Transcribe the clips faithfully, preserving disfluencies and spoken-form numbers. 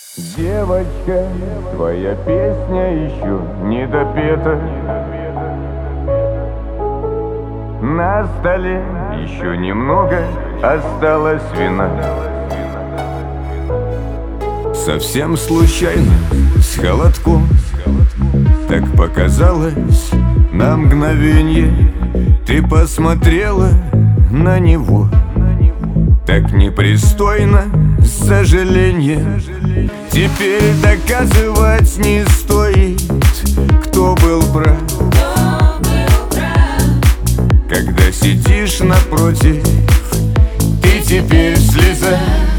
Девочка, твоя песня еще не допета. На столе еще немного осталось вина. Совсем случайно, с холодком, так показалось на мгновенье. Ты посмотрела на него так непристойно, сожаленье. Теперь доказывать не стоит, кто был прав. Когда сидишь напротив, ты теперь слеза.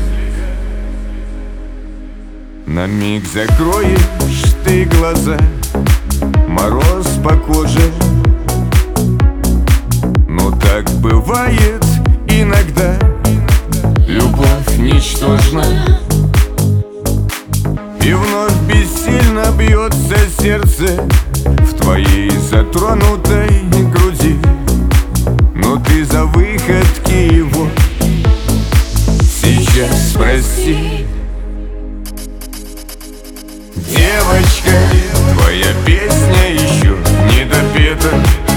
На миг закроешь ты глаза, мороз по коже. Но так бывает иногда, любовь ничтожна. И вновь бессильно бьется сердце в твоей затронутой груди. Но ты за выходки его сейчас прости. Девочка, твоя песня еще не допета.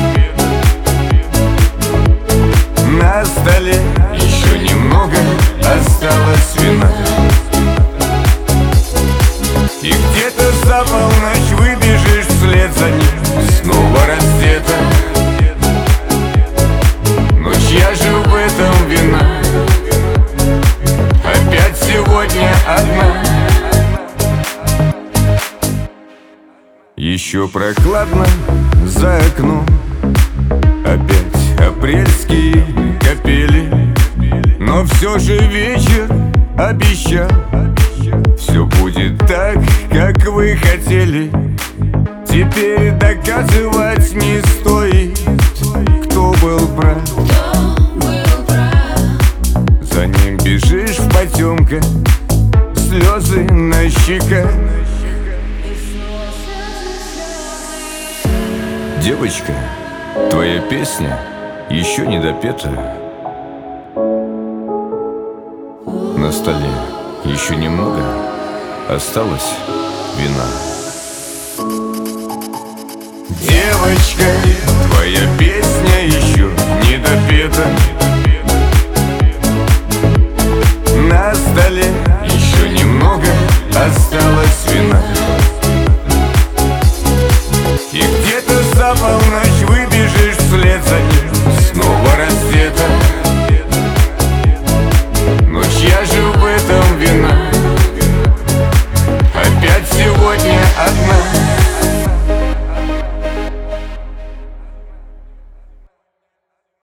На столе еще немного осталось вина. И где-то за полночь выбежишь вслед за ним, снова раздета. Но чья же в этом вина? Опять сегодня одна. Еще прохладно за окном, опять апрельские капели. Но все же вечер обещал, все будет так, как вы хотели. Теперь доказывать не стоит, кто был прав. За ним бежишь в потемках, слезы на щеках. Девочка, твоя песня еще не допета. На столе еще немного осталось вина. Девочка, твоя песня еще не допета. На столе еще немного осталось